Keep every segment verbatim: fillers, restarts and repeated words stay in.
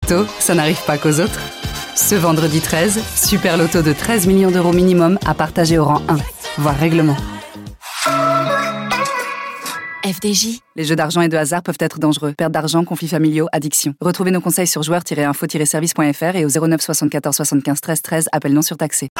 Loto, ça n'arrive pas qu'aux autres. Ce vendredi treize, Super Loto de treize millions d'euros minimum à partager au rang un, voire règlement. F D J. Les jeux d'argent et de hasard peuvent être dangereux. Perte d'argent, conflits familiaux, addiction. Retrouvez nos conseils sur joueurs tiret info tiret service point f r et au zéro neuf soixante-quatorze soixante-quinze treize treize, appel non surtaxé.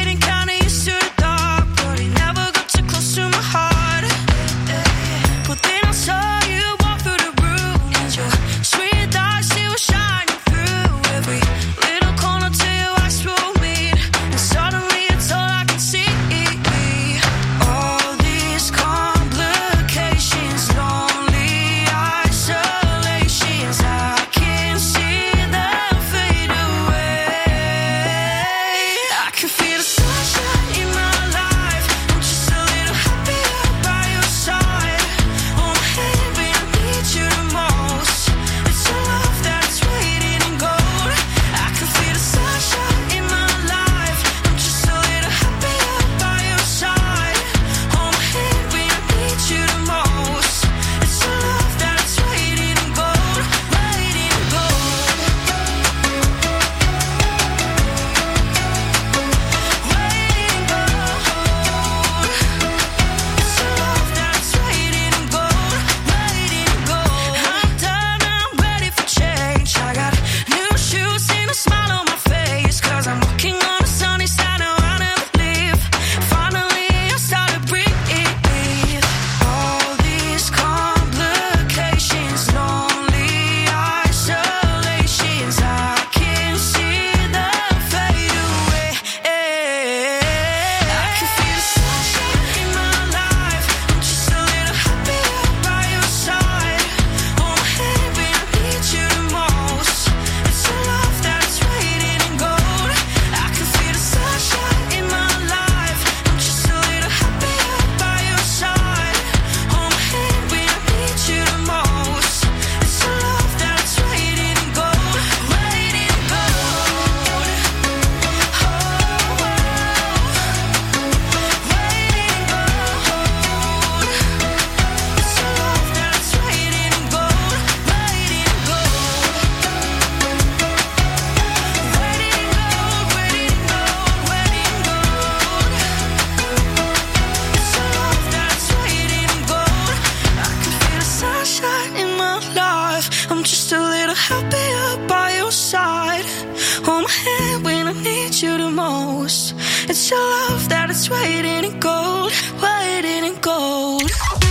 It's your love that is waiting in gold, waiting in gold.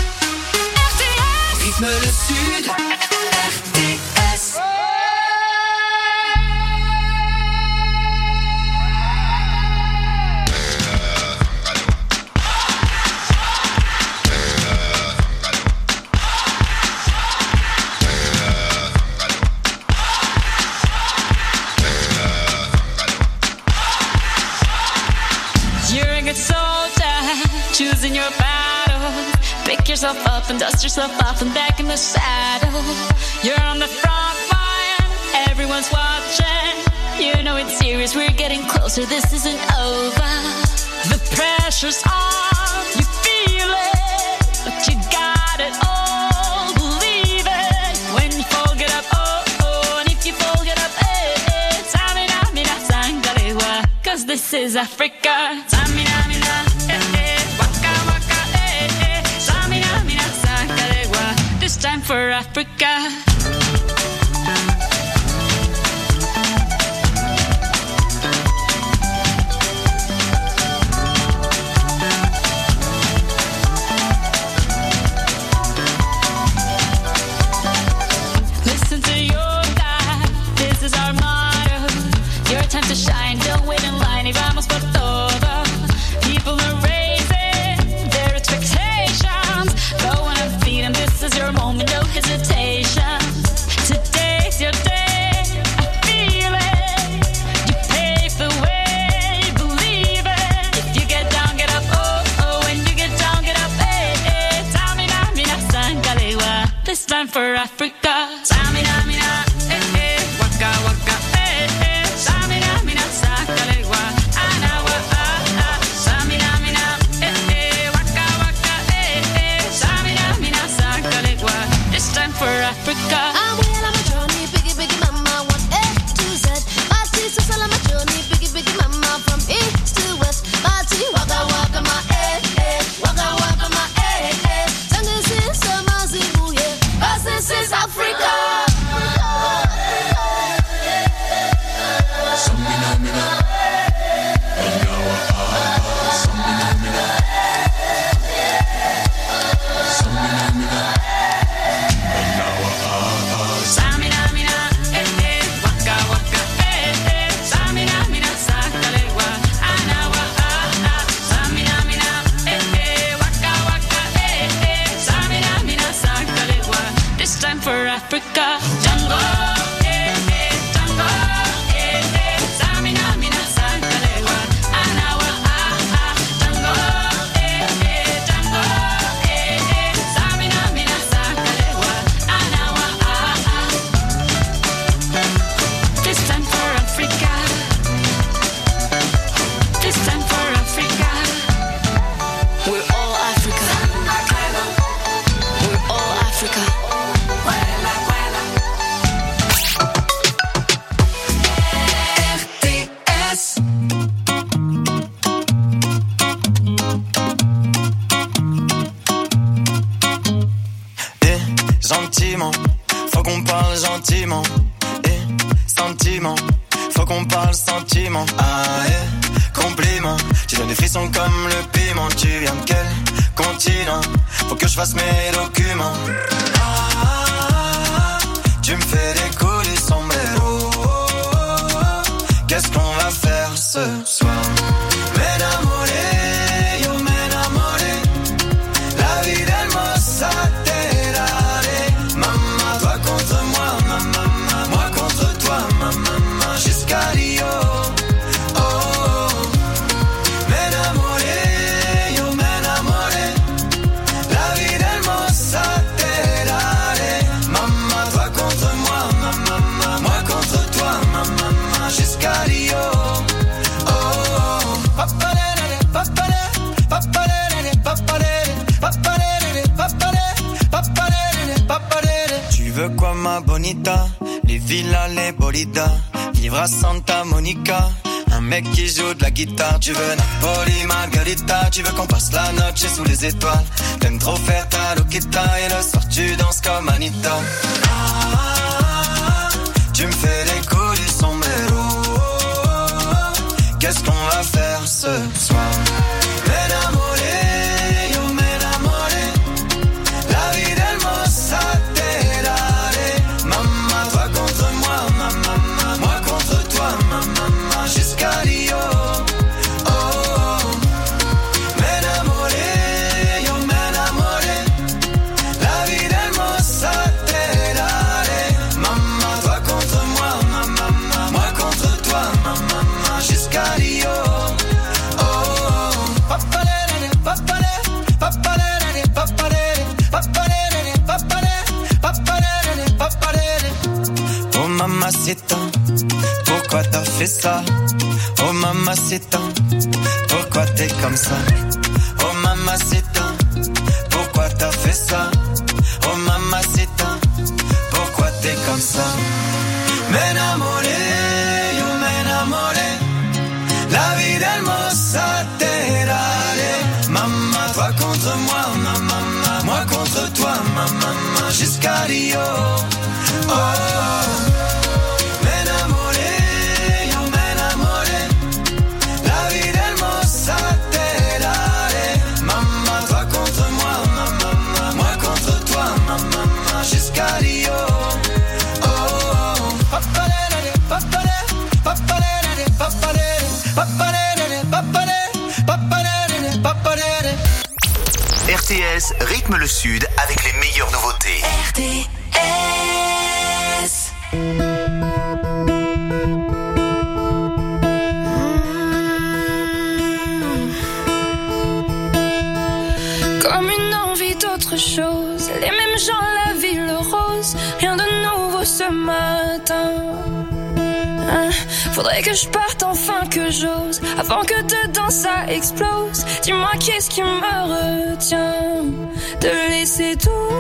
R T S. Rythme le Sud. R T S. Choosing your battle, pick yourself up and dust yourself off and back in the saddle. You're on the front line, everyone's watching. You know it's serious, we're getting closer, this isn't over. The pressure's on, you feel it, but you got it all, believe it. When you fall, get up, oh, oh, and if you fall, get up, eh, eh. Samina, mina, sangalewa, cause this is Africa. Samina, mina, eh, eh. This time for Africa. Listen to your God, this is our motto. Your time to shine, don't wait in line, y vamos por todo. People are raising their expectations. Go on and feed them, this is your moment, no hesitation. Today's your day, I feel it. You pave the way, believe it. If you get down, get up, oh, oh. When you get down, get up, eh, eh. Samina, mina, sangalewa. This time for Africa. Samina, mina, eh, eh. Waka, waka, eh, eh. Samina, mina, sangalewa. Anawa, ah, ah. Samina, mina, eh, eh. Waka, waka, eh, eh. Samina, mina, sangalewa. This time for Africa. I'm well on my journey, biggie, biggie, mama, one day. sentiments. Faut qu'on parle sentiment. Ah yeah, compliment. Tu donnes des frissons comme le piment. Tu viens de quel continent? Faut que je fasse mes documents. Ah, tu me fais des coups du sombrero. Qu'est-ce qu'on va faire ce soir? M'enamoré, yo m'enamoré. La vie d'hermosa te daré. Maman, toi contre moi, maman, moi contre toi, maman, jusqu'à Rio. Oh, oh. M'enamoré, yo m'enamoré. La vie d'hermosa te daré. Maman, toi contre moi, maman, moi contre toi, maman, jusqu'à Rio. Tu veux quoi ma bonita? Les villas, les bolidas. Vivre à Santa Monica. Un mec qui joue de la guitare. Tu veux Napoli, Margarita. Tu veux qu'on passe la noche sous les étoiles. T'aimes trop faire ta loquita. Et le soir tu danses comme Anita. Ah, tu me fais des coups du sombrero. Qu'est-ce qu'on va faire ce soir? M'enamoré, yo m'enamoré. La vie d'hermosa te daré. Maman, toi contre moi, maman, moi contre toi, maman, jusqu'à Rio. Oh, oh. M'enamoré, yo m'enamoré. La vie d'hermosa te daré. Maman, toi contre moi, maman, moi contre toi, maman, jusqu'à Rio. Oh mamacita, pourquoi t'as fait ça? Oh mamacita, pourquoi t'es comme ça? Oh mamacita, pourquoi t'as fait ça? Oh mamacita, pourquoi t'es comme ça? M'enamoré, yo m'enamoré. La vie d'hermosa te daré. Maman, toi contre moi, maman, moi contre toi, maman, jusqu'à Rio. Oh, oh. M'enamoré, yo m'enamoré. La vie d'hermosa te daré. Maman, toi contre moi, maman, moi contre toi, maman, jusqu'à Rio. Oh, oh. Papalé, papalé, papalé, papalé. R T S rythme le Sud avec les meilleures nouveautés. R T S. Comme une envie d'autre chose, les mêmes gens, la ville rose, rien de nouveau ce matin. Hein, faudrait que je parte enfin, que j'ose, avant que dedans ça explose. Dis-moi qu'est-ce qui me retient de laisser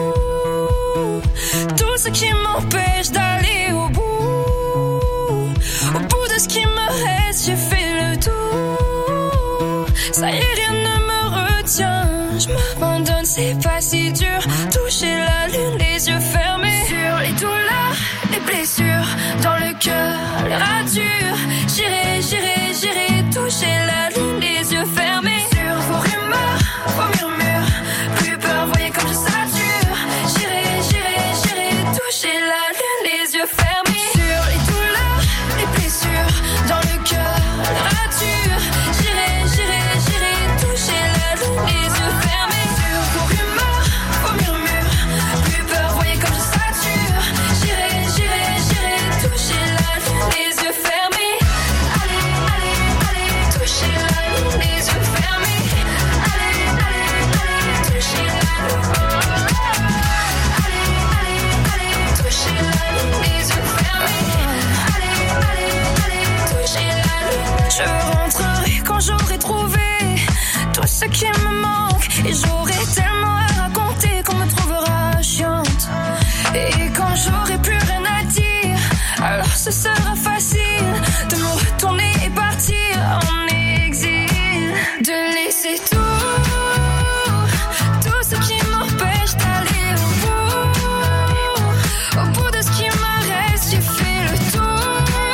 tout, tout ce qui m'empêche d'aller au bout. Au bout de ce qui me reste, j'ai fait le tour. Ça y est, rien ne me retient. Je m'abandonne, c'est pas si dur. Toucher la lune, les yeux fermés sur les douleurs, les blessures dans le cœur, les ratures. J'irai, j'irai, j'irai toucher la lune, les yeux fermés sur vos rumeurs, vos murmures. Plus peur, voyez comme je sature. J'irai, j'irai, j'irai toucher la lune, les yeux fermés sur les douleurs, les blessures dans le cœur, les ratures. J'irai, j'irai, j'irai toucher la lune, les yeux fermés sur vos rumeurs, vos murmures. Plus peur, voyez comme je sature. J'irai, j'irai, j'irai toucher la lune, les yeux fermés. Allez, allez, allez, toucher la lune, les yeux fermés. Allez, allez, allez, toucher la lune. Allez, allez, allez, toucher la lune, les yeux fermés. Allez, allez, allez, toucher la lune. Je rentrerai quand j'aurai trouvé tout ce qui me manque, et j'aurai tellement à raconter qu'on me trouvera chiante. Et quand j'aurai plus rien à dire, alors ce sera facile de me retourner et partir en exil. De laisser tout, tout ce qui m'empêche d'aller au bout. Au bout de ce qui me reste, j'ai fait le tour.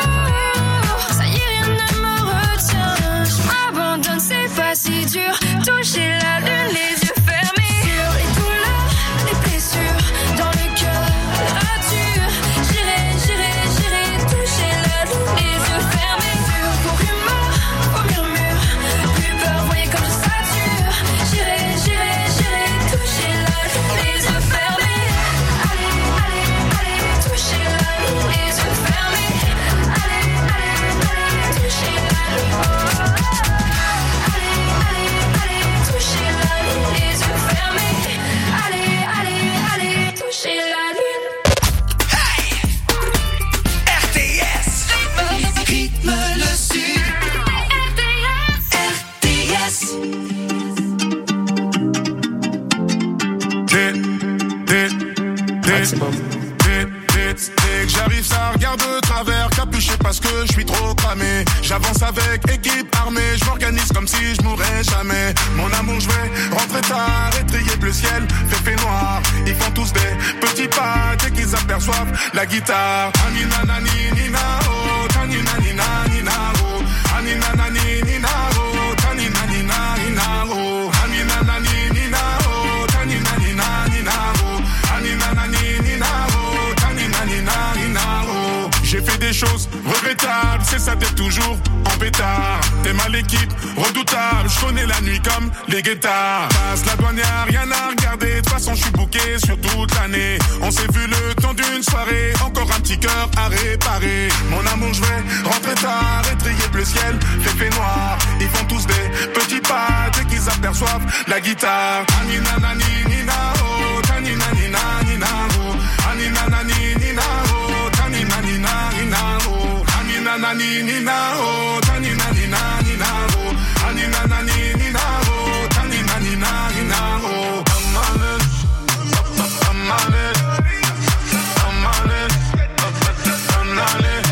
parce que je suis trop cramé. J'avance avec équipe armée, je m'organise comme si je mourrais jamais. Mon amour, je vais rentrer tard et trier le ciel, fait fait noir. Ils font tous des petits pas dès qu'ils aperçoivent la guitare. Anina nani nina oh, tanina nina nina oh, anina nani nina oh, tanina nina nina oh, anina nani nina oh, tanina nina nina oh, anina nani nina oh, tanina nina nina oh. J'ai fait des choses regrettables, c'est ça t'es toujours en pétard. T'es mal l'équipe, redoutable, je connais la nuit comme les guettards. Passe la douane, y'a rien à regarder, de toute façon je suis bouqué sur toute l'année. On s'est vu le temps d'une soirée, encore un petit cœur à réparer. Mon amour, je vais rentrer tard et trier le ciel, fait fait noir. Ils font tous des petits pas dès qu'ils aperçoivent la guitare. Anina nani nina oh, tanina nina nina oh, anina nani nina oh, tanina nina nina oh, anina nani nina oh, tanina nina nina oh, anina nani nina oh, tanina nina nina oh. I'm on it, I'm on it, I'm on it, I'm on it,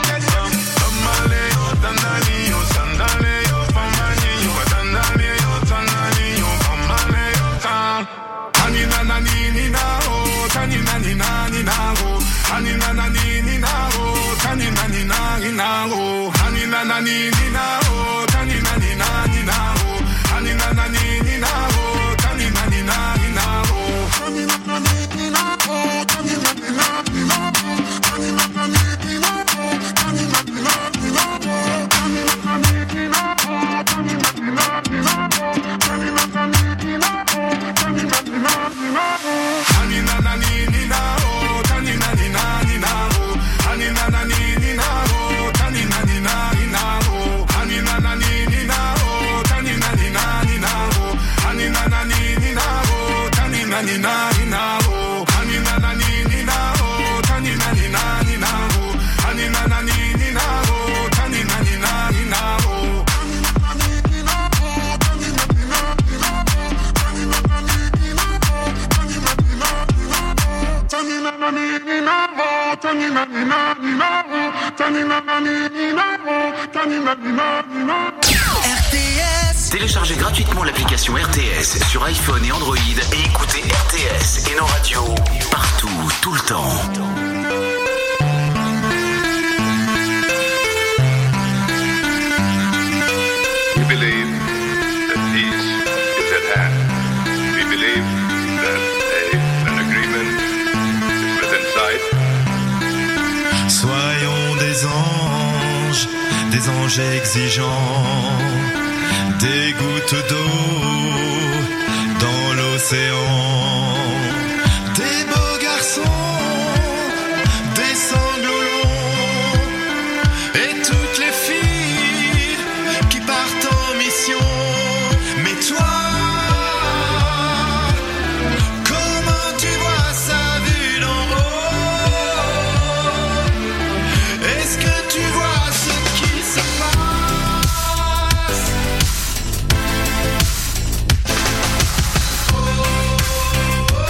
Tamale, oh dandali, oh sandale, oh famani, oh dandali, oh sandali, oh famale, oh tan. Anina nani nina oh, tanina nina nina oh, anina nani nina oh, tanina nina nina oh, anina nani nina oh, tanina nina nina oh, anina nani nina oh, tanina nina nina oh, tanina nani nina oh, tanina nina nina oh, tanina nani nina oh, tanina nina nina oh, tanina nani nina oh, tanina nina nina oh, tanina nani nina oh, tanina nina nina oh, anina nani nina oh, tanina nina nina oh, anina nani nina oh, tanina nina nina oh, anina nani nina oh, tanina nina nina oh, anina nani nina oh, tanina nina nina oh, anina nani nina oh, tanina nina nina oh, anina nani nina oh, tanina nina nina oh, anina nani nina oh, tanina nina nina oh, tanina nani nina oh, tanina nina nina oh, tanina nani nina oh, tanina nina nina oh, tanina nani nina oh, tanina nina nina oh. R T S. Téléchargez gratuitement l'application R T S sur iPhone et Android et écoutez R T S et nos radios partout, tout le temps. We believe that peace is at hand. We believe that a, an agreement is within sight. Soyons des anges, des anges exigeants, des gouttes d'eau dans l'océan, des beaux garçons, des sanglots longs, et toutes les filles qui partent en mission. Mais toi, comment tu vois ça vu d'en haut? Est-ce que tu vois ce qui se passe? Oh, oh, oh.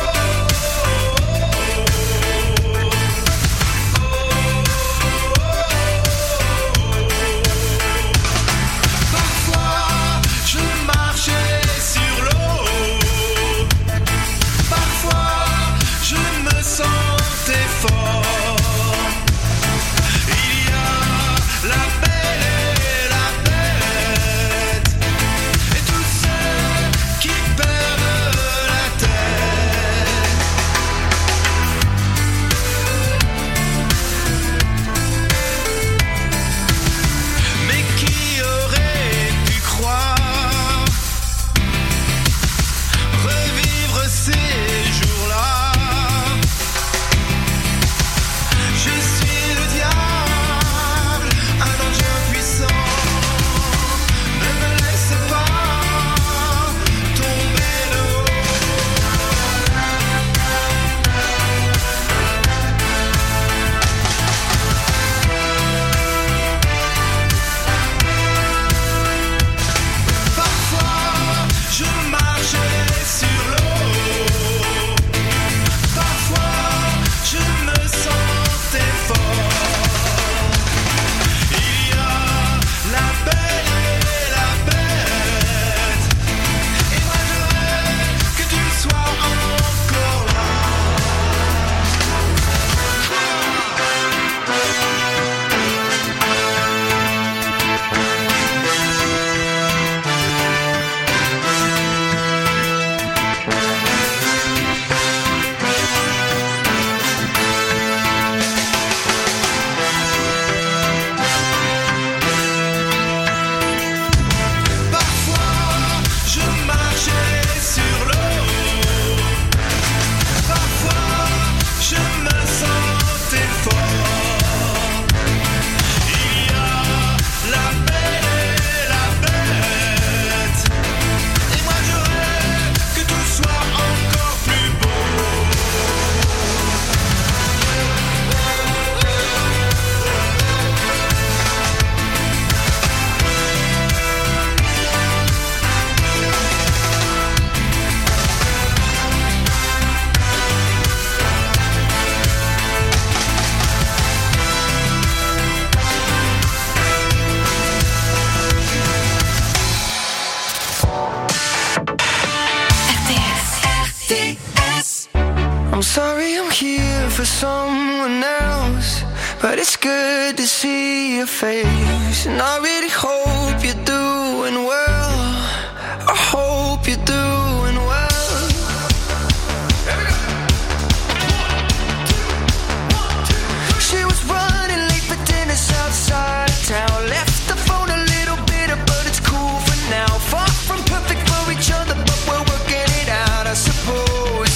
but it's good to see your face. And I really hope you're doing well. I hope you're doing well. She was running late for dinner outside of town. Left the phone a little bitter, but it's cool for now. Far from perfect for each other, but we're working it out, I suppose.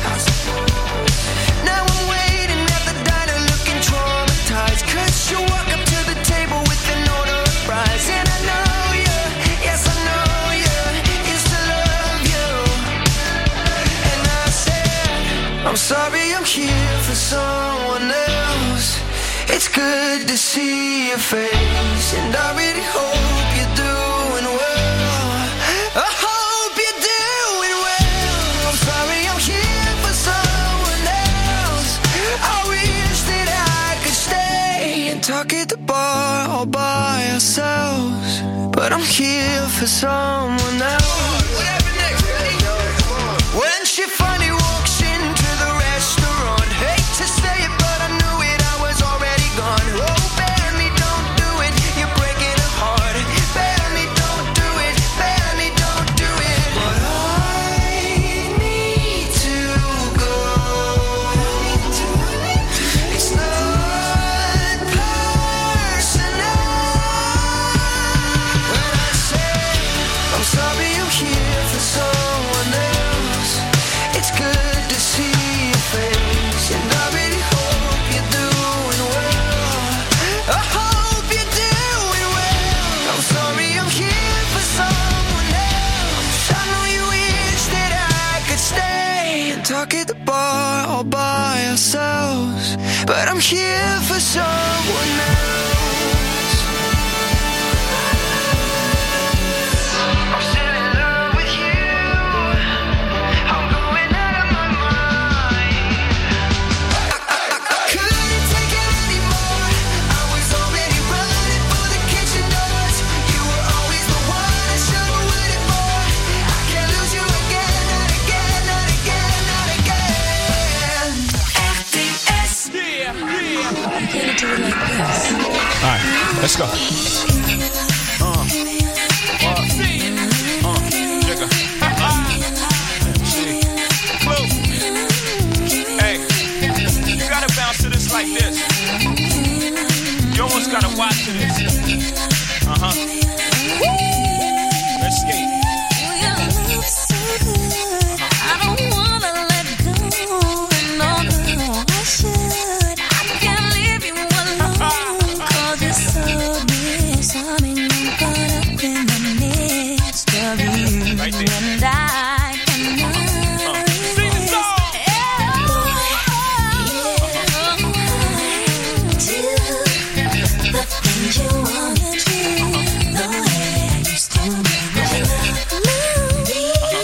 Now I'm waiting at the diner looking traumatized, 'cause you walk up to the table with an order of fries. And I know you, yes I know you, used to love you. And I said, I'm sorry I'm here for someone else. It's good to see your face, and I really hope you're doing well. I hope you're doing well. I'm sorry I'm here for someone else. I wish that I could stay and talk at the bar all by ourselves, but I'm here for someone else. When she finally walks into the restaurant, hate to say it, but I knew it, I was already gone. Oh, Benny, don't do it, you're breaking her heart. Benny, don't do it, Benny, don't do it. But I need to go. It's not personal. When I say I'm sorry I'm here for someone else, it's good to see your face, and I really hope you're doing well. I hope you're doing well. I'm sorry I'm here for someone else. I know you wish that I could stay and talk at the bar all by ourselves, but I'm here for someone else. I'm still in love with you. I'm going out of my mind. I couldn't take it anymore. I was already running for the kitchen doors. You were always the one I should have waited for. I can't lose you again, not again, not again, not again. R T S. Alright, let's go. Uh, uh, uh, jigger. See. Clue. Hey, you gotta bounce to this like this. You almost gotta watch to this. Uh huh. Let's skate. I don't wanna let go. No, no, I should. I can't leave you alone. 'Cause you're so disarming. I'm caught up in the midst of you. Right there. And I cannot Sing the song. the things you wanna do, the way I used to make you love me,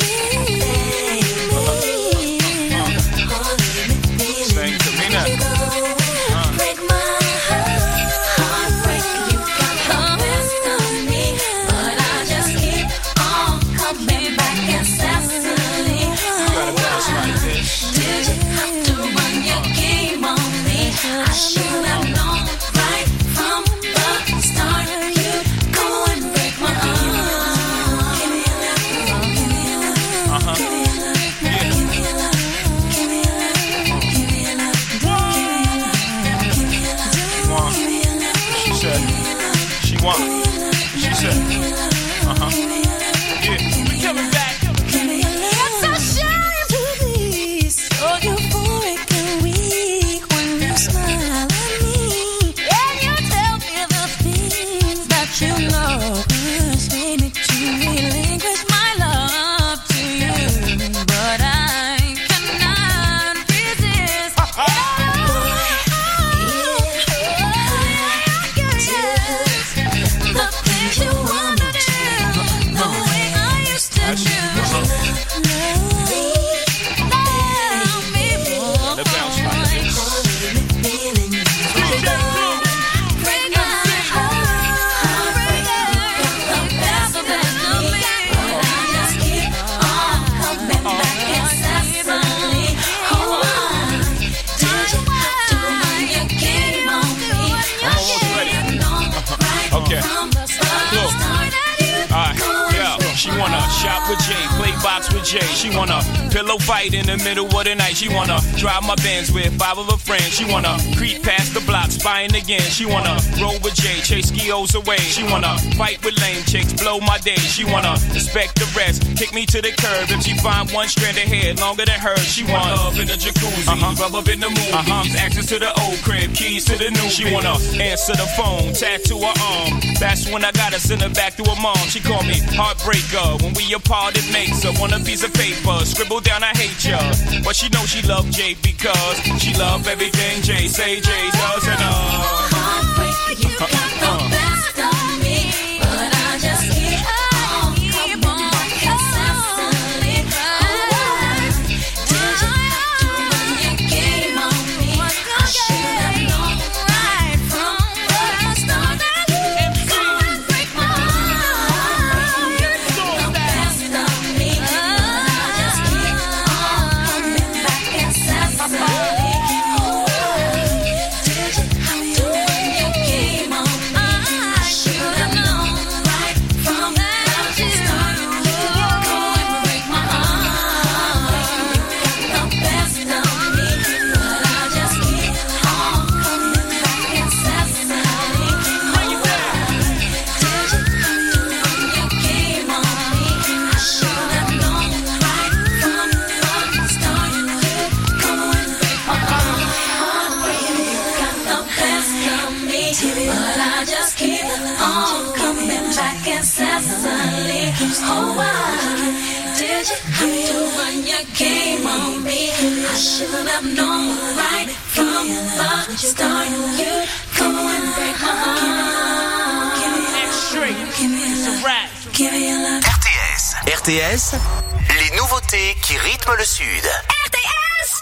Sing to me now. break my heart, break you got the best of me, but I just keep on coming back incessantly. Gotta bounce like this. Did you have to run your game on me? I should have known right from the start. You'd go and break my heart. Give me a love, give me a love, Uh-huh. give me a love, Yeah. give me a love, give me a love, give me a love, give me a love, She want. give me a love, She said. She want. She said. Uh huh. Yeah. We coming back. give me a love. It's a shame to be so euphoric and weak when you smile at me and you tell me the things that you know persuade me to relinquish my love to you, but I cannot resist. The things you wanna do, Okay. Look. Alright, yo, she wanna shop with Jay, play box with Jay. She wanna pillow fight in the middle of the night. She wanna drive my Benz with five of her friends. She wanna creep past the block, spying again. She wanna roll with Jay, chase skios away. She wanna fight with lame chicks, blow my day. She wanna respect the rest, kick me to the curb. If she find one strand of hair longer than hers, she want love in the jacuzzi, uh-huh. rub up in the movies, uh-huh. access to the old crib, keys to the new. She wanna answer the phone, tattoo her arm. That's when I gotta send her back to her mom. She call me heartbreaker. When we apart, it makes her want a piece of paper. Scribble down, I hate ya. But she know she love Jay because she love everything Jay say Jay does and uh. Heartbreaker, you got the best of me, but I just keep on, keep on incessantly. Did you have to run your game on me? I should have known right from the start that you go and break my heart. You got the best of me, but I just keep on coming back incessantly. Did you have to run your game on me? I should have known right from the start. You go and break my heart. You got the best of me, but I just keep on coming back incessantly. Did you have to run your game on me? I should have known right from the start. You go and break my heart. Baby, you got the best of me, but I just keep on coming back incessantly. Oh, why did you have to run your game on me? I should have known right from the start. You go and break my heart. Give me your love. Give me your love. R T S. R T S, les nouveautés qui rythment le Sud. R T S.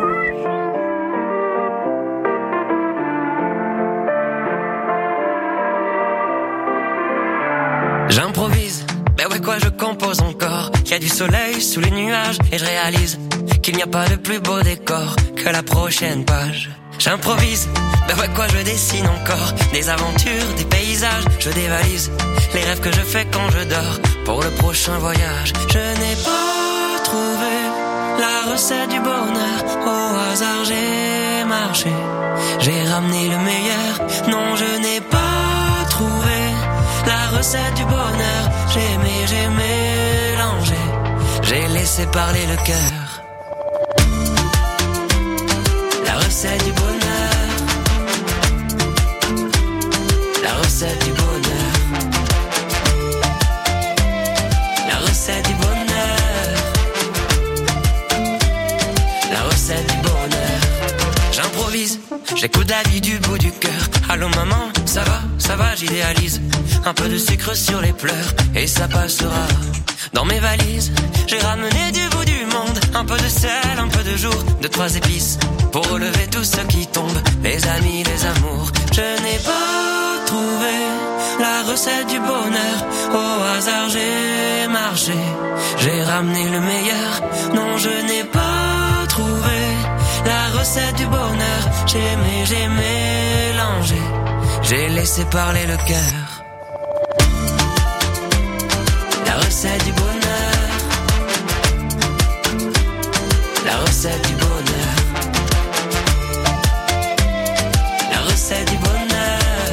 J'improvise, ben ouais quoi je compose encore. Y a du soleil sous les nuages et je réalise qu'il n'y a pas de plus beau décor que la prochaine page. J'improvise, ben ouais quoi je dessine encore. Des aventures, des paysages, je dévalise les rêves que je fais quand je dors pour le prochain voyage. Je n'ai pas trouvé la recette du bonheur, au hasard j'ai marché, j'ai ramené le meilleur. Non, je n'ai pas trouvé la recette du bonheur, j'ai aimé, j'ai mélangé, j'ai laissé parler le cœur. La recette du bonheur, la recette du bonheur, la recette du bonheur, la recette du bonheur. J'improvise, j'écoute la vie du bout du cœur. Allô maman, ça va, ça va, j'idéalise. Un peu de sucre sur les pleurs et ça passera. Dans mes valises, j'ai ramené du bout du monde un peu de sel, un peu de jour, deux, trois épices pour relever tout ce qui tombe, les amis, les amours. Je n'ai pas trouvé la recette du bonheur, au hasard j'ai marché, j'ai ramené le meilleur. Non, je n'ai pas trouvé la recette du bonheur, j'ai aimé, j'ai mélangé, j'ai laissé parler le cœur. La recette du bonheur, la recette du bonheur, la recette du bonheur,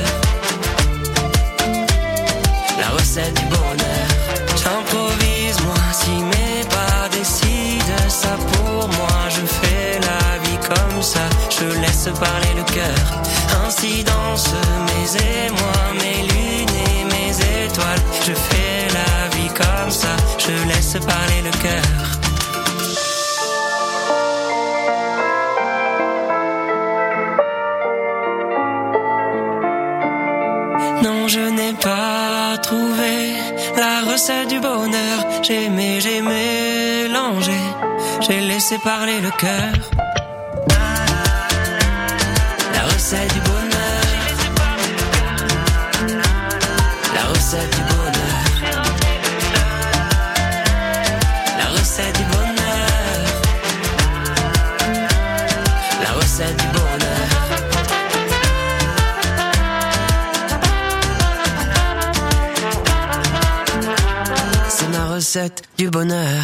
la recette du bonheur. J'improvise moi, si mes pas décident ça pour moi, je fais la vie comme ça, je laisse parler le cœur. Ainsi dansent mes émois, mes lunes et mes étoiles, je fais la vie comme ça, je laisse parler le cœur. Non, je n'ai pas trouvé la recette du bonheur, j'ai aimé, j'ai mélangé, j'ai laissé parler le cœur. La recette du bonheur, la recette du bonheur, la recette du bonheur, la recette du bonheur. recette du bonheur.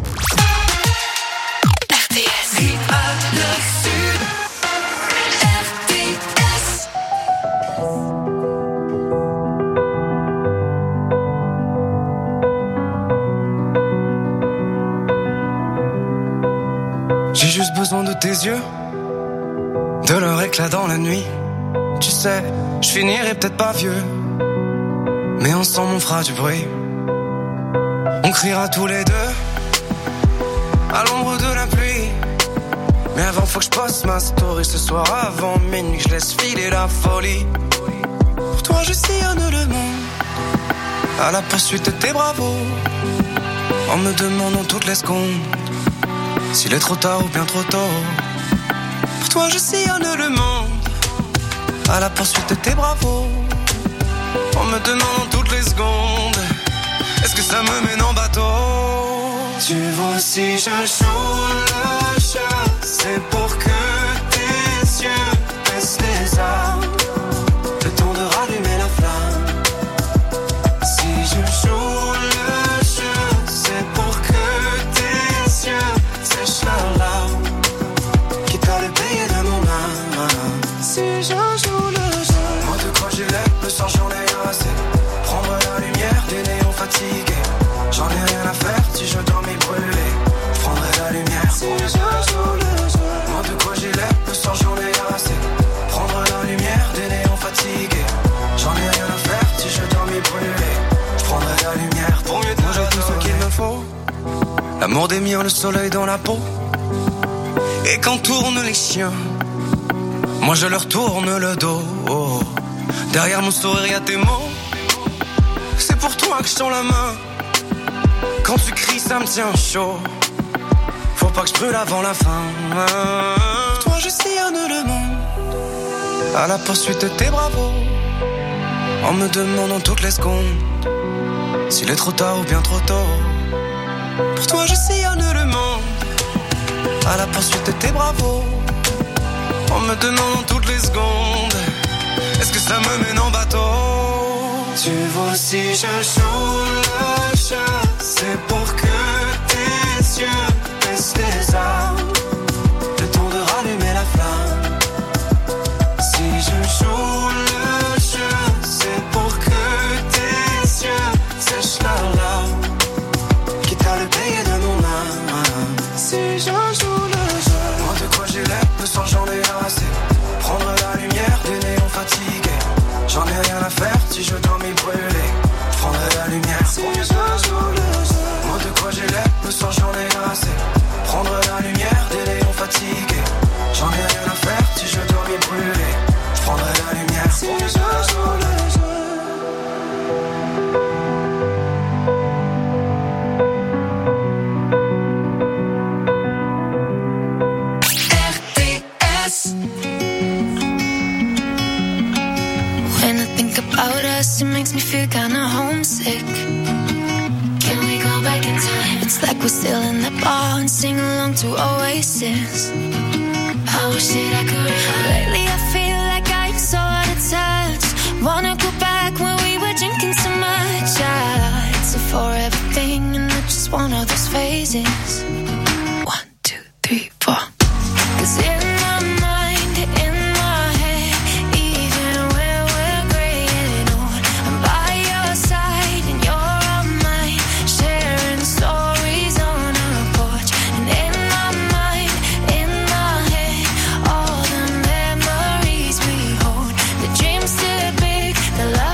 R T S. Rive à le sud. R T S. J'ai juste besoin de tes yeux, de leur éclat dans la nuit. Tu sais, je finirai peut-être pas vieux, mais ensemble on fera du bruit. On criera tous les deux à l'ombre de la pluie. Mais avant faut que je poste ma story ce soir avant minuit, que je laisse filer la folie. Pour toi je sillonne le monde à la poursuite de tes bravos, en me demandant toutes les secondes s'il est trop tard ou bien trop tôt. Pour toi je sillonne le monde à la poursuite de tes bravos, en me demandant toutes les secondes est-ce que ça me mène en bateau. Tu vois si je joue le jeu, c'est pour que tes yeux baissent les armes, le temps de rallumer la flamme. Si je joue le jeu, c'est pour que tes yeux sèchent leurs larmes, quitte à le payer de mon âme. Si je joue le jeu, moi de quoi j'ai l'air, le soir j'en ai assez. Prendre la lumière des néons fatigués, j'en ai rien à faire si je dois m'y brûler. Je prendrai la lumière si je joue le jeu. Moi de quoi j'ai l'air, le soir j'en ai assez. Prendre la lumière des néons fatigués, j'en ai rien à faire si je dois m'y brûler. Je prendrai la lumière pour mieux te moi j'ai tout ce qu'il me faut. L'amour des miens, le soleil dans la peau. Et quand tournent les chiens, moi je leur tourne le dos. Oh. Derrière mon sourire y'a tes mots, c'est pour toi que je tends la main. Quand tu cries ça me tient chaud, faut pas que je brûle avant la fin. Pour toi je sillonne le monde à la poursuite de tes bravos, en me demandant toutes les secondes s'il est trop tard ou bien trop tôt. Pour toi je sillonne le monde à la poursuite de tes bravos, en me demandant toutes les secondes est-ce que ça me mène en bateau. Tu vois si je joue le jeu, c'est pour que tes yeux baissent les armes, le temps de rallumer la flamme. Si je joue le jeu, c'est pour que tes yeux sèchent leurs larmes, quitte à le payer de mon âme. Si je joue le jeu, moi de quoi j'ai l'air, le soir j'en ai assez. Prendre la lumière des néons fatigués, j'en ai rien à faire si je dois m'y brûler. Je prendrai la lumière si je joue le jeu. Moi de quoi j'ai l'air, le soir j'en ai assez. Prendre la lumière des néons fatigués, j'en ai rien à faire si je dois m'y brûler. Je prendrai la lumière si je joue le jeu. R T S. When I think about us, it makes me feel kinda homesick. Can we go back in time? It's like we're still in the bar and sing along to Oasis. I wish that I could. Lately I feel like I'm so out of touch. Wanna go back when we were drinking so much. Yeah, it's a forever thing and not just one of those phases. One, two, three, four. 'Cause in my mind, in my head, even when we're graying old, I'm by your side and you're on mine, sharing stories on our porch. And in my mind, in my head, all the memories we hold, the dreams too big, the love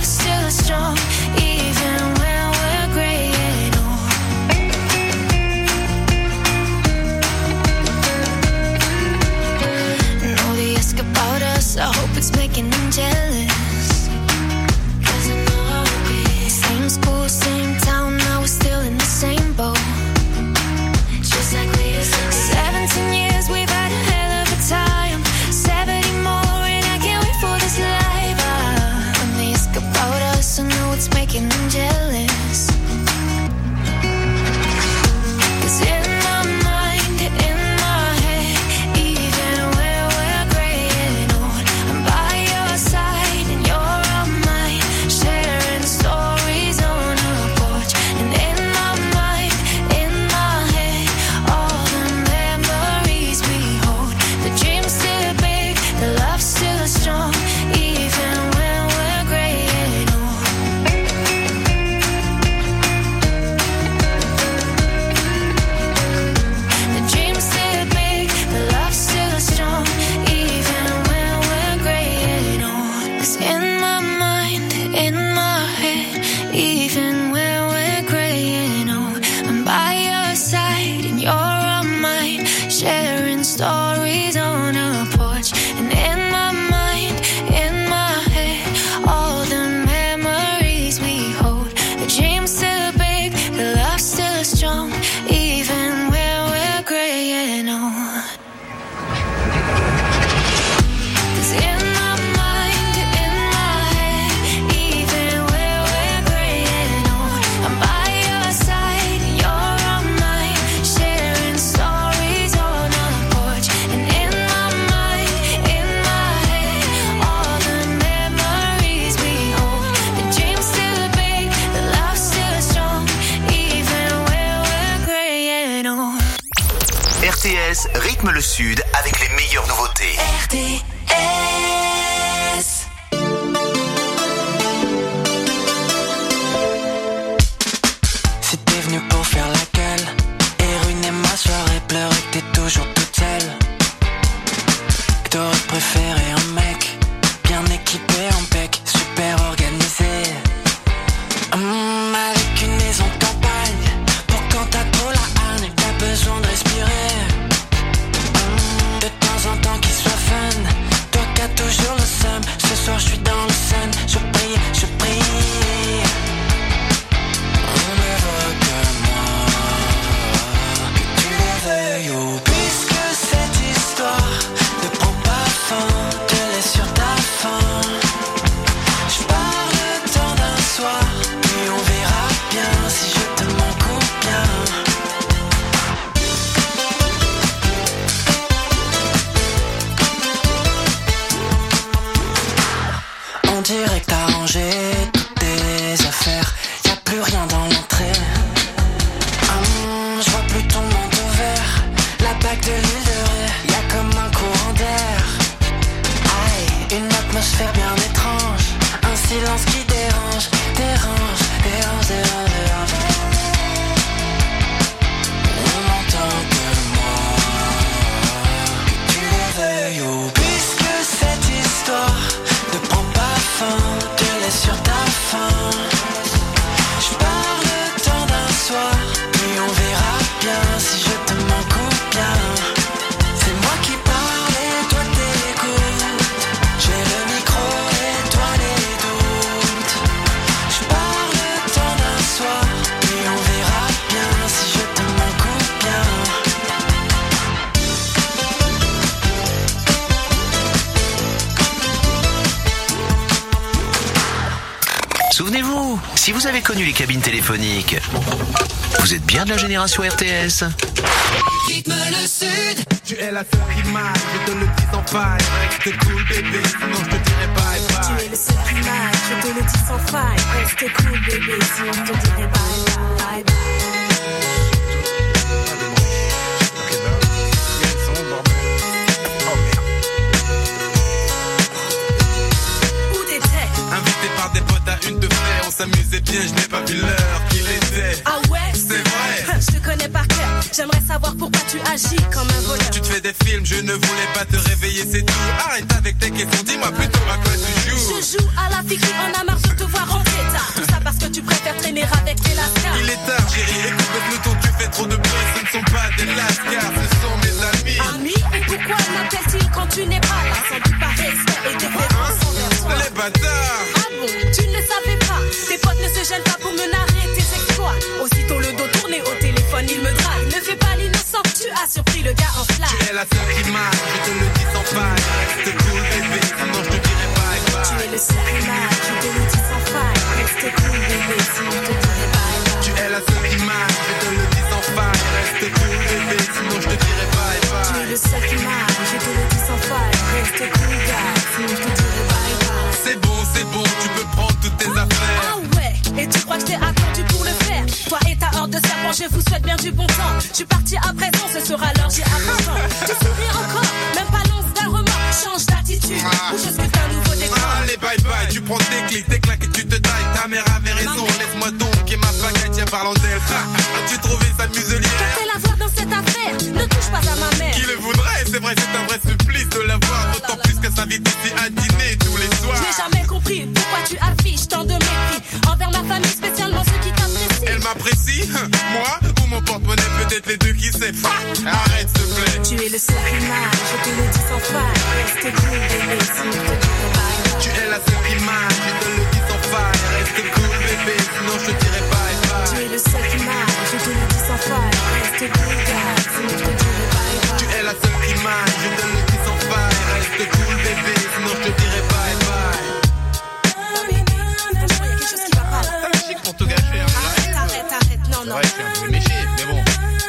S rythme le Sud avec les meilleures nouveautés. R T S. Si t'es venu pour faire la gueule et ruiner ma soirée, pleurer que t'es toujours toute seule, que t'aurais préféré un mec bien équipé en pec, super organisé, hum, avec une maison de campagne pour quand t'as trop la haine et t'as besoin de respirer, hum, de temps en temps qu'il soit fun, toi qui as toujours le seum, ce soir je suis dans le sun, je prie, je prie. On ne voit que moi, que tu le veuilles ou puisque cette histoire ne prend pas fin, te laisse sur ta faim. Je pars le temps d'un soir, puis on verra bien si je te manque ou bien. On dirait que t'as rangé toutes tes affaires, y'a plus rien dans l'entrée. Hum, je vois plus ton manteau vert, la bague de l'île de Ré, y'a comme un courant d'air. Aïe, une atmosphère bien étrange, un silence qui dérange, dérange, dérange, dérange, dérange. On n'entend que moi, que tu le veuilles ou puisque cette histoire ne prend pas fin, te laisse sur ta faim. Je pars le temps d'un soir, puis on verra bien si je te manque ou bien. C'est moi qui parle et toi t'écoutes, j'ai le micro et toi les doutes. Je pars le temps d'un soir, puis on verra bien si je te manque ou bien. Souvenez-vous, si vous avez connu les cabines téléphoniques, vous êtes bien de la génération R T S. Rythme le Sud. Tu es la seule qui m'aille, je te le dis sans faille. Reste cool bébé, sinon je te dirai bye bye. Tu es le seul qui m'aille, je te le dis sans faille. Reste cool bébé, sinon je te dirai bye bye bye. Invité par des potes à une de frais, on s'amusait bien, je n'ai pas vu l'heure qu'il était. Ah ouais? C'est vrai. Je te connais par cœur, j'aimerais savoir pourquoi tu agis comme un voleur. Tu te fais des films, je ne voulais pas te réveiller, c'est tout. Arrête avec tes questions, dis-moi plutôt à quoi tu joues. Je joue à la fille qui en a marre de te voir en état. Tout ça parce que tu préfères traîner avec les lascars. Il est tard chérie, écoute le peloton, tu fais trop de bruit. Ce ne sont pas des lascars, ce sont mes amis. Amis? Et pourquoi m'appellent-ils quand tu n'es pas là? Sans doute par respect et déférence envers toi. Les bâtards. Ah bon? Tu ne le savais pas? Tes potes ne se gênent pas pour me narrer tes exploits. Aussitôt le dos tourné au téléphone, il me drague. Ne fais pas l'innocent, tu as surpris le gars en flamme. Tu es la seule qui m'aille, je te le dis sans faille. Reste cool bébé, sinon je te dirai bye bye. Tu es le seul qui m'aille, je te le dis sans faille. Reste cool bébé, sinon je te dirai bye bye. Tu es la seule qui m'aille, je te le dis sans faille. Reste cool bébé, sinon je te dirai bye bye. Tu es le seul qui m'aille, je te le dis sans faille. Reste cool gars, sinon je te dirai bye bye. C'est bon, c'est bon, tu peux prendre toutes tes affaires. Ah ouais, et tu crois que je t'ai attendu pour le faire? Toi et ta horde de serpents, je vous souhaite bien du bon temps. Je suis parti à présent, ce sera l'heure, j'ai abondant. Tu souris encore, même pas l'once d'un remords. Change d'attitude, ou je suis un nouveau décor. Allez bye bye, tu prends tes clics, tes claques et tu te tailles. Ta mère avait raison, laisse-moi donc et ma baguette, tiens parlant d'elle. As-tu trouvé sa muselière? Qu'a-t-elle à voir dans cette affaire? Ne touche pas à ma mère. Qui le voudrait? C'est vrai, c'est un vrai supplice de la voir. D'autant plus qu'elle s'invite ici à dîner tous les soirs. Je n'ai jamais compris pourquoi tu affiches tant de mépris envers ma famille, spécialement ceux qui t'apprécient. Elle m'apprécie? Moi? Ou mon porte-monnaie? Peut-être les deux, qui sait? Arrête s'il te plaît. Tu es le seul qui m'aille, je te le dis sans faille. Reste cool bébé, sinon je te dirai bye bye. Tu es la seule qui m'aille, je te le dis sans faille. Reste cool bébé, sinon je te dirai bye bye. Tu es le seul qui m'aille, je te le dis sans faille. Reste cool gars, sinon je te dirai bye bye. Tu es la seule qui m'aille, je te le dis sans faille. Reste cool bébé, sinon je te dirai bye bye. Franchement, y'a quelque chose qui va pas là. T'as le chic pour tout gâcher, hein. Arrête, arrête, arrête, non, non. Ouais, je suis un peu méché, mais bon.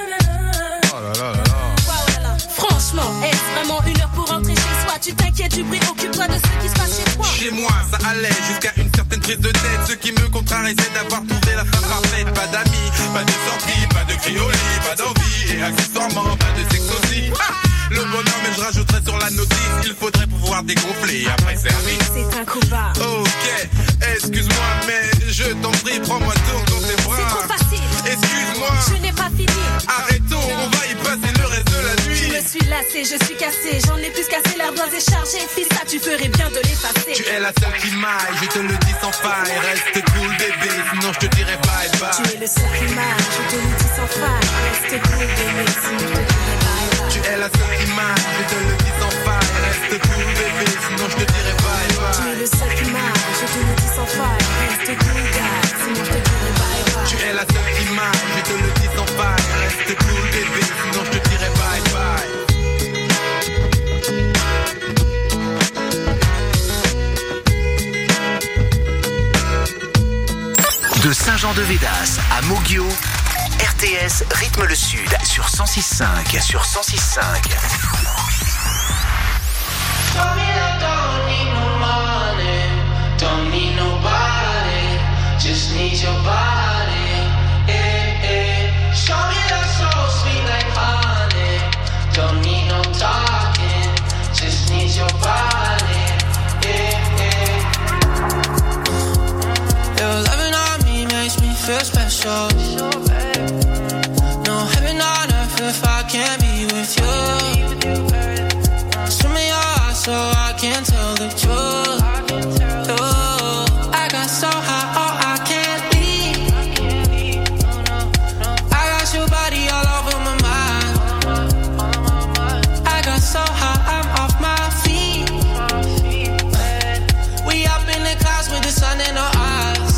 Oh là là là là. Wow, là là. Franchement, est-ce vraiment une heure pour rentrer chez soi? Tu t'inquiètes du bruit, occupe-toi de ce qui se passe chez toi. Chez moi, ça allait jusqu'à une certaine prise de tête. Ce qui me contrarie, c'est d'avoir trouvé la femme parfaite. Pas d'amis, pas de sortie, pas de cri au lit, pas d'envie. Et accessoirement, pas de sexe aussi. la notice, il faudrait pouvoir dégonfler après service. C'est un combat. Ok, excuse-moi, mais je t'en prie, prends-moi donc dans tes bras. C'est trop facile. Excuse-moi. Je n'ai pas fini. Arrêtons, on va y passer le reste de la nuit. Je me suis lassée, je suis cassée. J'en ai plus cassé, l'air doigt est chargé. Fils, ça, tu ferais bien de l'effacer. Tu es la seule qui m'aille, je te le dis sans faille. Reste cool, bébé, sinon je te dirai bye bye. Tu es le seul qui m'aille, je te le dis sans faille. Reste cool, bébé, sinon je te dirai bye bye. Tu es la seule qui m'aille, je te le dis sans faille. Reste cool, bébé, sinon je te dirai bye bye. Tu es le seul qui m'aille, je te le dis sans faille. Reste cool, gars, sinon je te dirai bye bye. Tu es la seule qui m'aille, je te le dis sans faille. Reste cool, bébé, sinon je te dirai bye bye. De Saint-Jean-de-Védas à Moguio, R T S rythme le sud sur cent six cinq, sur cent six cinq. Don't need nobody, just need your body. Eh, eh. Show me that soul sweet like honey. Don't need no talking, just need your body. Eh, eh. Your loving on me makes me feel special. No heaven on earth if I can't be with you. Swim me your eyes so I can tell the truth. I got so high, oh, I can't leave. I got your body all over my mind. I got so high, I'm off my feet. We up in the clouds with the sun in our eyes.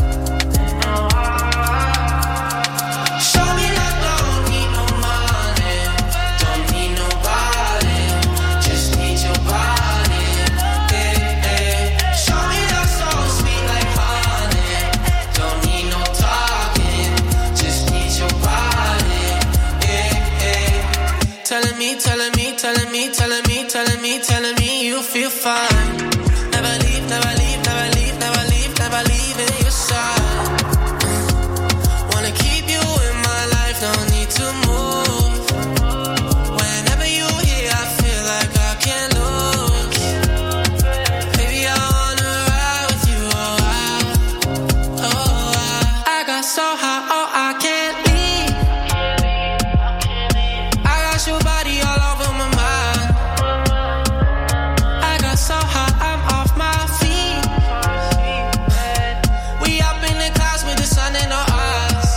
Show me that don't need no money, don't need nobody, just need your body. Eh, eh. Show me that soul sweet like honey, don't need no talking, just need your body. Eh, eh. Telling me, telling me, telling me, telling me, telling me, telling me you feel fine. Never leave, never leave, never leave, never leave, never leave in your side. Wanna keep you in my life, no need to move. Whenever you here, I feel like I can't lose. Baby, I wanna ride with you, oh I, oh I. I got so high, oh I can't leave. I got your body all over my mind. I got so high, I'm off my feet. We up in the clouds with the sun in our eyes.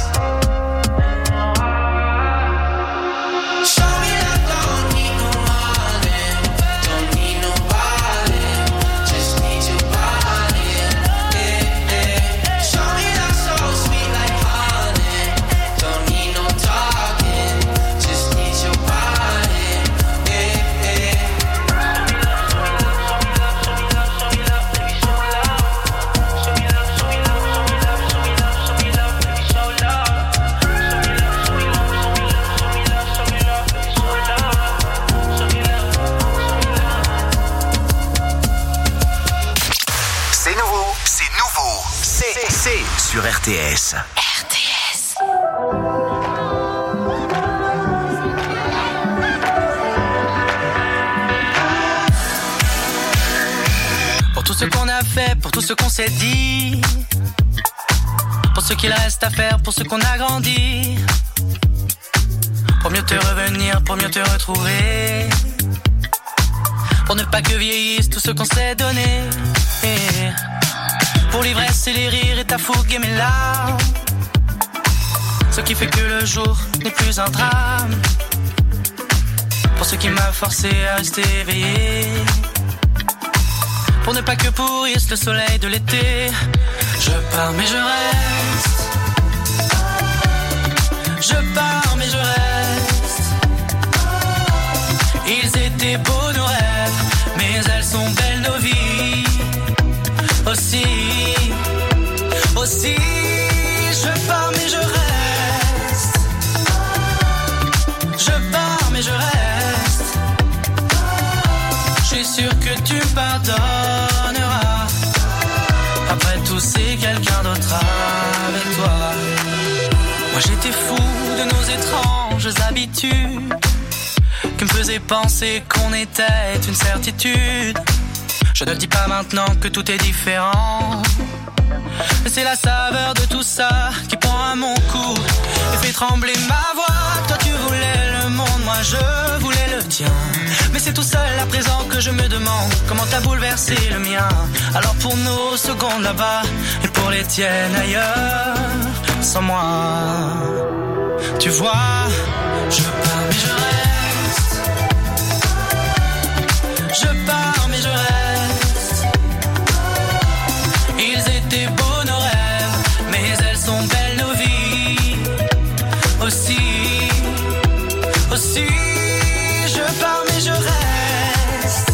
Show me that don't need no money, don't need nobody, just need your body. Eh, eh. Show me that soul sweet like honey, don't need no talking, just need your body. Eh, eh. C'est nouveau, c'est nouveau, c'est c'est sur R T S. R T S. Pour tout ce qu'on a fait, pour tout ce qu'on s'est dit, pour ce qu'il reste à faire, pour ce qu'on a grandi, pour mieux te revenir, pour mieux te retrouver, pour ne pas que vieillisse tout ce qu'on s'est donné, pour l'ivresse et les rires et ta fougue et mes larmes, ce qui fait que le jour n'est plus un drame, pour ce qui m'a forcé à rester éveillé, pour ne pas que pourrisse le soleil de l'été. Je pars mais je reste, je pars mais je reste. Ils étaient beaux nos rêves, mais elles sont belles nos vies aussi, aussi. Je pars mais je reste, je pars mais je reste. Je suis sûr que tu pardonneras. Après tout c'est quelqu'un d'autre avec toi. Moi j'étais fou de nos étranges habitudes, qui me faisait penser qu'on était une certitude. Je ne le dis pas maintenant que tout est différent, mais c'est la saveur de tout ça qui prend à mon cou et fait trembler ma voix. Toi tu voulais le monde, moi je voulais le tien, mais c'est tout seul à présent que je me demande comment t'as bouleversé le mien. Alors pour nos secondes là-bas et pour les tiennes ailleurs, sans moi, tu vois, je pars mais je reste. Je pars mais je reste. Ils étaient beaux nos rêves, mais elles sont belles nos vies aussi, aussi. Je pars mais je reste.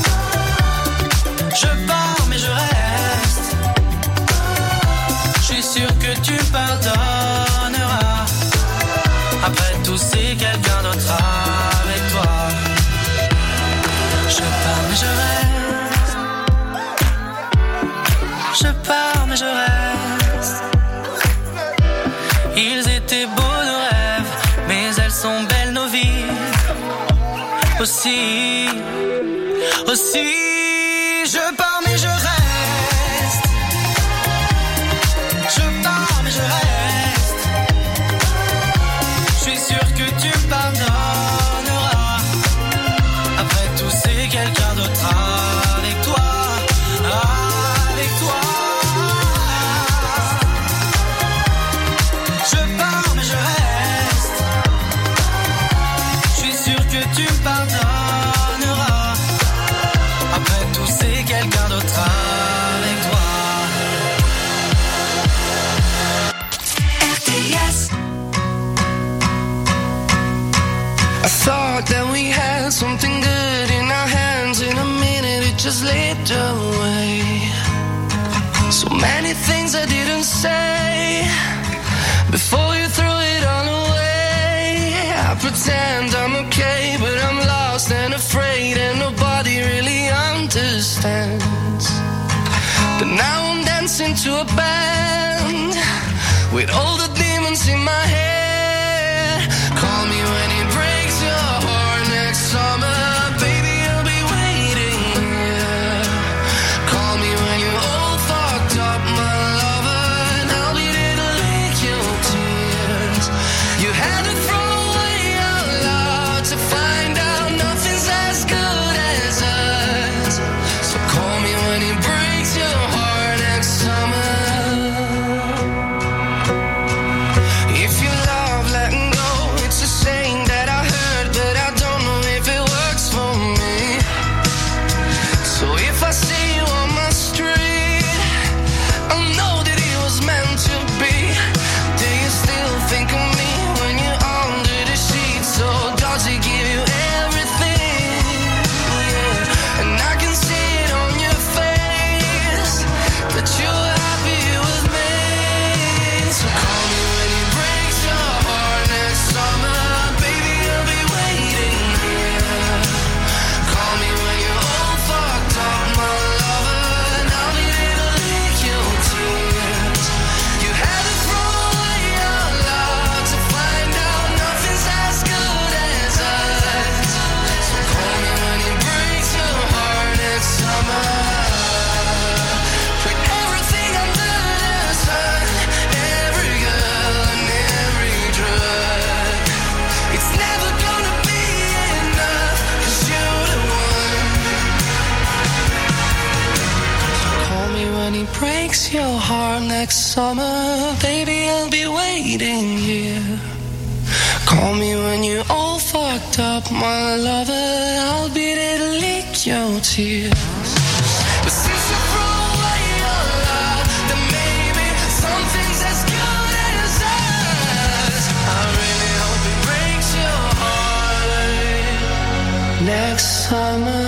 Je pars mais je reste. Je suis sûr que tu pardonneras. Après tout c'est quelqu'un d'autre avec toi. Je pars mais je reste. Je pars mais je reste. Ils étaient beaux nos rêves, mais elles sont belles nos vies aussi, aussi. Je pars mais je reste. Je pars mais je reste. Je suis sûr que tu pardonneras. Après tout c'est quelqu'un d'autre avec toi, avec toi. Je pars mais je reste. Je suis sûr que tu pardonneras. Après tout c'est quelqu'un d'autre avec toi. R T S. I thought that we had something good in our hands. In a minute it just slipped away. So many things I didn't say before you threw it all away. I pretend I'm okay, but I'm lost and afraid, and nobody really understands. But now I'm dancing to a band with all the demons in my head. Call me when it breaks your heart next summer, baby, I'll be waiting here. Call me when you're all fucked up, my lover, and I'll be there to lick your tears. You had to throw away out loud to find out nothing's as good as us. So call me when it breaks your heart next summer. If you love letting go, it's a saying that I heard, but I don't know if it works for me. So if I see you on my street, I'll know that it was meant to be. Do you still think of me when you're under the sheets? Or does it give you everything? Yeah. And I can see it on your face that you're happy with me. So call me when it breaks your heart next summer, baby, I'll be waiting here. Call me when you're all fucked up, my lover, and I'll be there to lick your tears. You had to throw away out loud to find out nothing's as good as us. So call me when it breaks your heart next summer. Put everything under the sun, every girl and every drug. It's never gonna be enough, 'cause you're the one. Call me when it breaks your heart next summer, baby, I'll be waiting here. Call me when you're all fucked up, my lover, I'll be there to lick your tears. But since you throw away your love, then maybe something's as good as us. I really hope it breaks your heart next summer.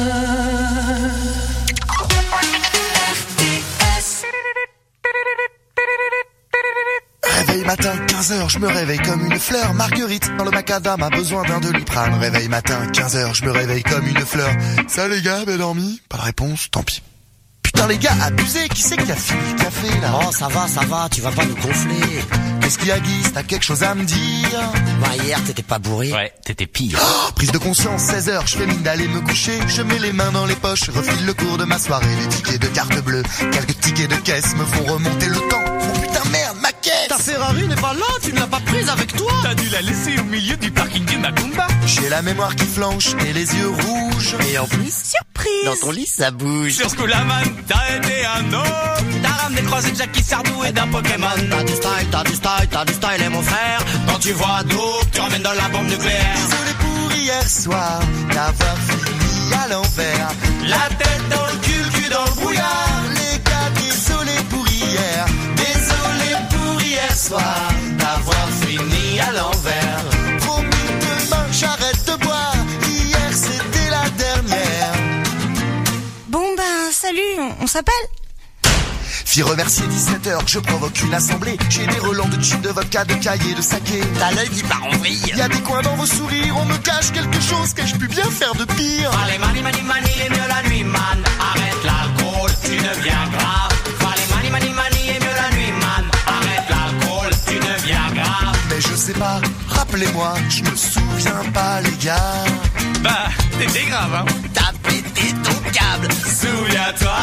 Réveil matin, quinze heures, je me réveille comme une fleur. Marguerite, dans le macadam, a besoin d'un Doliprane. Réveil matin, quinze heures, je me réveille comme une fleur. Ça les gars, bien dormi? Pas de réponse, tant pis. Putain. Putain les gars, abusez, qui c'est qui a fini le café là? Oh ça va, ça va, tu vas pas nous gonfler. Qu'est-ce qu'il y a Guy? T'as quelque chose à me dire? Bah hier t'étais pas bourré. Ouais, t'étais pire. Oh, prise de conscience, seize heures, je fais mine d'aller me coucher. Je mets les mains dans les poches, refile le cours de ma soirée. Les tickets de carte bleue, quelques tickets de caisse me font remonter le temps. Oh putain merde, ma caisse! Ta Ferrari n'est pas là, tu ne l'as pas prise avec toi. T'as dû la laisser au milieu du parking du Macumba. J'ai la mémoire qui flanche et les yeux rouges. Et en plus, surprise, dans ton lit ça bouge. Sur ce coup la man, t'as été un homme. T'as ramené croisé de Jackie Sardou et d'un Pokémon. T'as du style, t'as du style, t'as du style et mon frère. Quand tu vois Dope, tu ramènes dans la bombe nucléaire. Désolé pour hier soir, d'avoir fini à l'envers. La tête dans le cul, le cul dans le brouillard. Les gars, désolé pour hier. Désolé pour hier soir, d'avoir fini à l'envers. Promis demain, j'arrête de boire. Hier, c'était la dernière. Bon ben, salut, on, on s'appelle? Fille remercier dix-sept heures, je provoque une assemblée. J'ai des relents de gin, de vodka, de cahiers, de saké. T'as l'œil qui part en vrille. Y'a des coins dans vos sourires, on me cache quelque chose que je puis bien faire de pire. Allez, mani, mani, mani, et mieux la nuit, man. Arrête l'alcool, tu deviens grave. Allez, mani, mani, mani, et mieux la nuit, man. Arrête l'alcool, tu deviens grave. Mais je sais pas, rappelez-moi, je me souviens pas, les gars. Bah, t'étais grave, hein. T'as pété ton câble. Souviens-toi.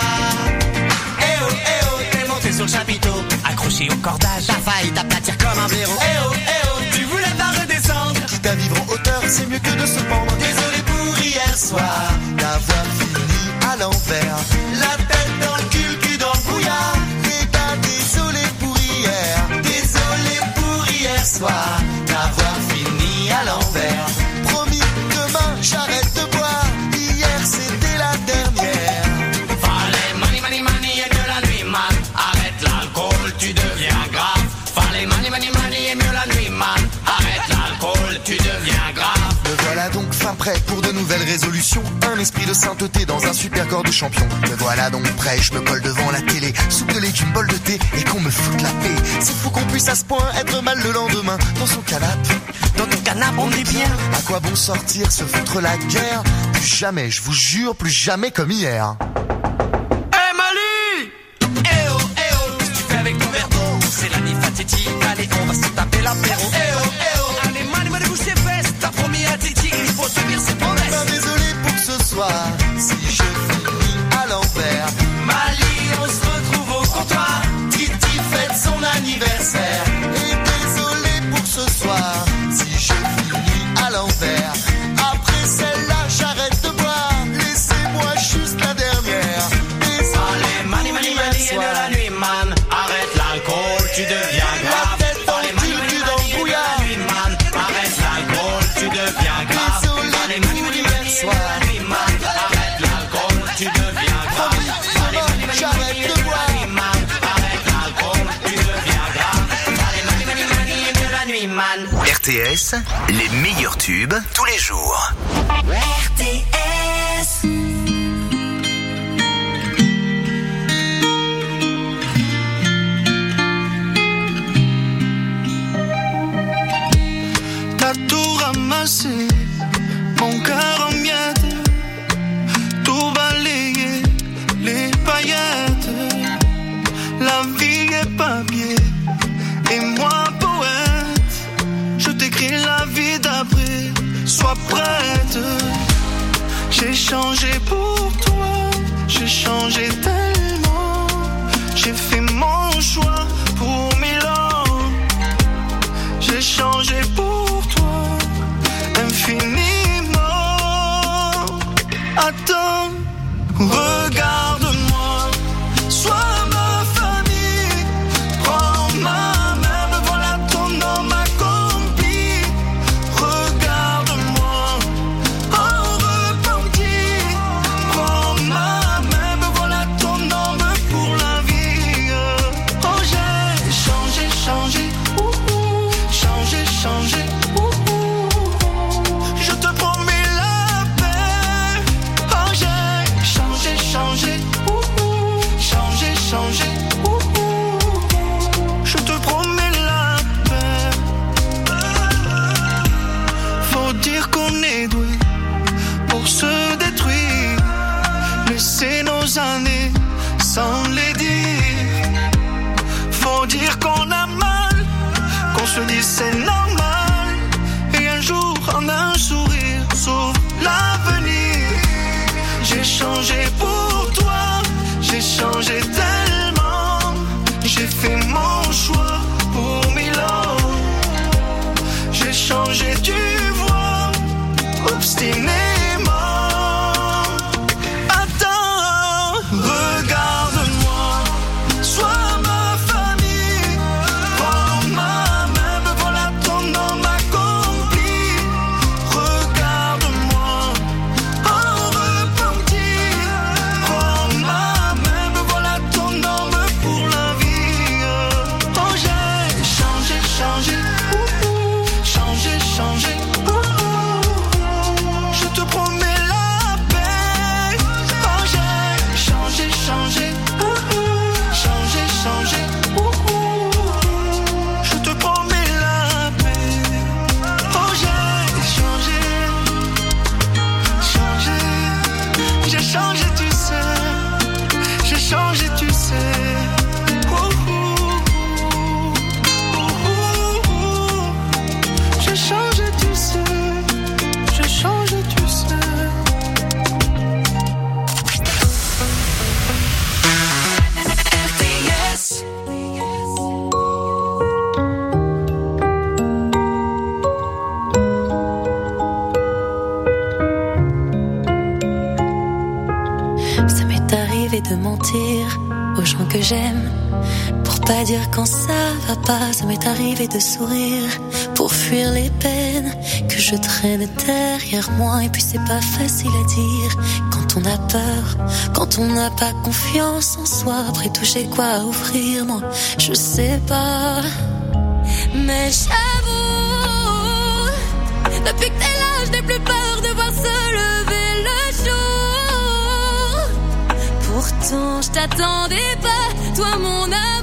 Eh oh, eh oh, t'es monté sur le chapiteau, accroché au cordage. T'as failli t'aplatir comme un blaireau. Eh oh, eh oh, tu voulais pas redescendre. Quitte à vivre en hauteur, c'est mieux que de se pendre. Désolé pour hier soir, d'avoir fini à l'envers. La tête dans le cul, le cul dans le brouillard. Les gars, désolé pour hier. Désolé pour hier soir, d'avoir fini à l'envers. Promis, demain, j'arrête de boire. Hier, c'était la dernière. Fallait mani, mani, mani, et mieux la nuit, man. Arrête l'alcool, tu deviens grave. Fallait mani, mani, mani, et mieux la nuit, man. Arrête l'alcool, tu deviens grave. Me voilà donc fin prêt pour de nouvelles résolutions. Un esprit de sainteté dans un super corps de champion. Me voilà donc prêt, je me colle devant la télé. Soupe de légumes, bol de thé et qu'on me foute la paix. C'est fou qu'on puisse à ce point être mal le lendemain. Dans son canapé, dans ton canapé on est bien. À quoi bon sortir, se foutre la guerre? Plus jamais, je vous jure, plus jamais comme hier. Hey Mali! Eh oh, eh oh, qu'est-ce que tu fais avec ton verre d'eau? C'est la nuit fatidique, allez on va se taper l'apéro. Eh oh, eh oh, allez Mali, Mali, bouge tes fesses. T'as promis à Titi, il faut tenir ses promesses. Ben désolé pour ce soir, si je finis à l'envers. Mali, on se retrouve au comptoir. Titi fête son anniversaire. Et désolé pour ce soir, si je finis à l'envers. Après celle-là, j'arrête de boire. Laissez-moi juste la dernière. Allez, mani, mani, mani, et de la nuit, man. Arrête l'alcool, tu deviens grave. Allez, mani, mani, mani, et de la nuit, man. Arrête l'alcool, tu deviens grave. Allez, mani, mani, mani, et de la nuit, man. Arrête l'alcool, tu deviens grave. Allez, mani, mani, mani, et de la nuit, man. Arrête l'alcool, tu deviens grave. Allez, mani, mani, mani, et de la nuit, man. R T S, les meilleurs tubes tous les jours. R T S. T'as tout ramassé, mon cœur en miettes, tout balayé, les paillettes. La vie est papier, et moi poète. Je t'écris la vie d'après, sois prête. J'ai changé pour toi, j'ai changé tellement. J'ai fait mon choix pour Milan. J'ai changé pour toi, infiniment. Attends, regarde-moi, sois ma famille. Prends ma main, me voilà ton homme accompli. Regarde-moi, en repenti. Prends ma main, me voilà ton aux gens que j'aime. Pour pas dire quand ça va pas, ça m'est arrivé de sourire. Pour fuir les peines que je traîne derrière moi. Et puis c'est pas facile à dire quand on a peur, quand on n'a pas confiance en soi. Après tout j'ai quoi à offrir, moi je sais pas. Mais j'avoue, depuis que t'es là, je n'ai plus peur de voir se lever le jour. Pourtant, je t'attendais pas, toi mon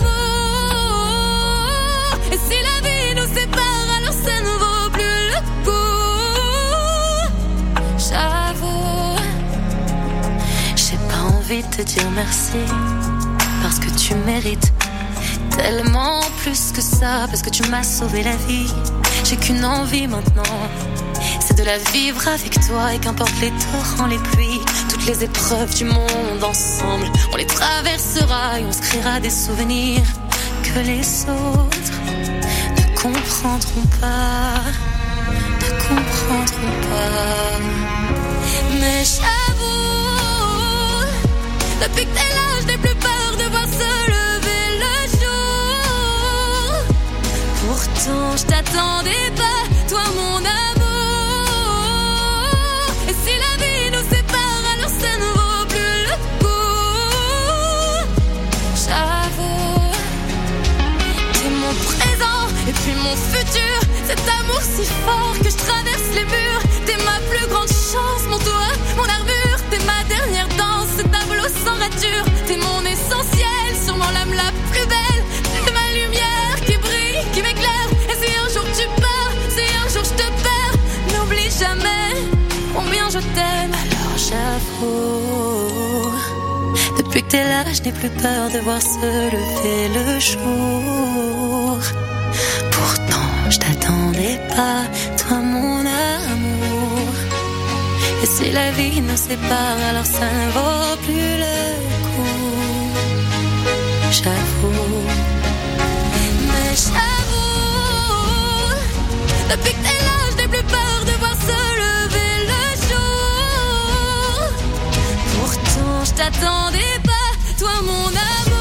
amour. Et si la vie nous sépare, alors ça ne vaut plus le coup. J'avoue, j'ai pas envie de te dire merci, parce que tu mérites tellement plus que ça, parce que tu m'as sauvé la vie. J'ai qu'une envie maintenant, c'est de la vivre avec toi. Et qu'importe les torrents, les pluies, toutes les épreuves du monde ensemble, on les traversera et on se créera des souvenirs que les autres ne comprendront pas, ne comprendront pas. Mais j'avoue, depuis que t'es là, je n'ai plus peur de voir se lever le jour. Pourtant, je t'attendais pas, toi mon amour. Et si la vie nous sépare, alors ça ne vaut plus le coup. J'avoue, t'es mon présent et puis mon futur. Cet amour si fort que je traverse les murs. T'es ma plus grande chance, mon toit, mon armure. T'es ma dernière danse, ce tableau sans rature. T'es mon essentiel, sûrement l'âme la plus belle. T'es ma lumière qui brille, qui m'éclaire. Et si un jour tu pars, si un jour je te perds, n'oublie jamais combien je t'aime. Alors j'avoue, depuis que t'es là, je n'ai plus peur de voir se lever le jour. Pourtant, je t'attendais pas, toi mon amour. Et si la vie nous sépare, alors ça ne vaut plus le coup. J'avoue, mais j'avoue, depuis que t'es là, je n'ai plus peur de voir se lever le jour. Pourtant, je t'attendais pas, toi mon amour.